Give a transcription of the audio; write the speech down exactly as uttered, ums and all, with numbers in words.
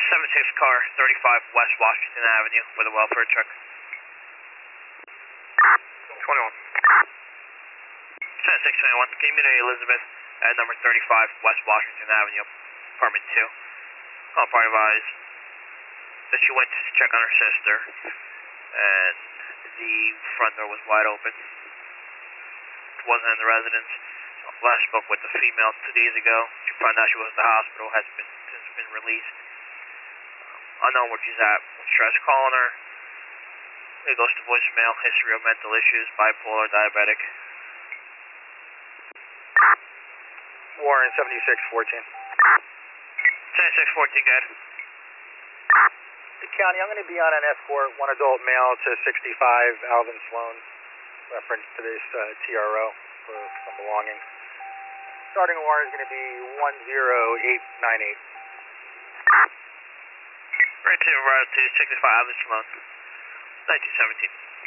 seven six car, thirty-five West Washington Avenue with a welfare truck. twenty-one. ten six twenty-one, can you meet Elizabeth at number thirty-five West Washington Avenue, apartment two. Call part advised that she went to check on her sister and the front door was wide open. Wasn't in the residence. Last spoke with the female two days ago. She found out she was at the hospital, has been since been released. Um, unknown where she's at. Stress calling her. It goes to voicemail. History of mental issues, bipolar, diabetic. Warren seventy-six fourteen. seventy-six fourteen, good. The county, I'm going to be on an escort, one adult male to sixty-five, Alvin Sloan, reference to this uh, T R O for some belongings. Starting warrant is going to be one zero eight nine eight. Right to Route two, sixty-five, Alvin Sloan, nineteen seventeen.